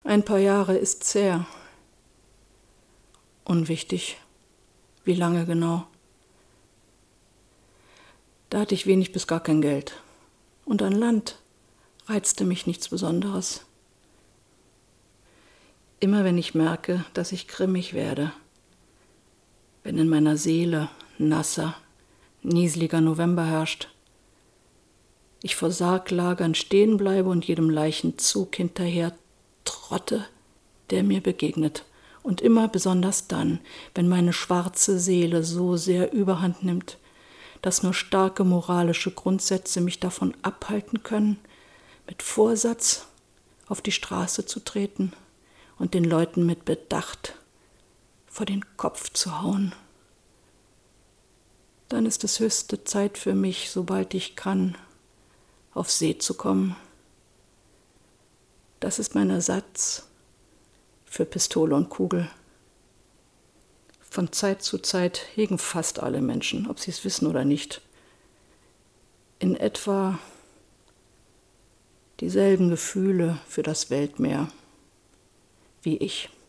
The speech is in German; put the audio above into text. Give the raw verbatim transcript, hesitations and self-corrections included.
Ein paar Jahre ist zäh. Unwichtig, wie lange genau. Da hatte ich wenig bis gar kein Geld. Und an Land reizte mich nichts Besonderes. Immer wenn ich merke, dass ich grimmig werde, wenn in meiner Seele nasser, nieseliger November herrscht, ich vor Sarglagern stehen bleibe und jedem Leichenzug hinterher trotte, der mir begegnet. Und immer besonders dann, wenn meine schwarze Seele so sehr Überhand nimmt, dass nur starke moralische Grundsätze mich davon abhalten können, mit Vorsatz auf die Straße zu treten und den Leuten mit Bedacht vor den Kopf zu hauen. Dann ist es höchste Zeit für mich, sobald ich kann, auf See zu kommen. Das ist mein Ersatz für Pistole und Kugel. Von Zeit zu Zeit hegen fast alle Menschen, ob sie es wissen oder nicht, in etwa dieselben Gefühle für das Weltmeer wie ich.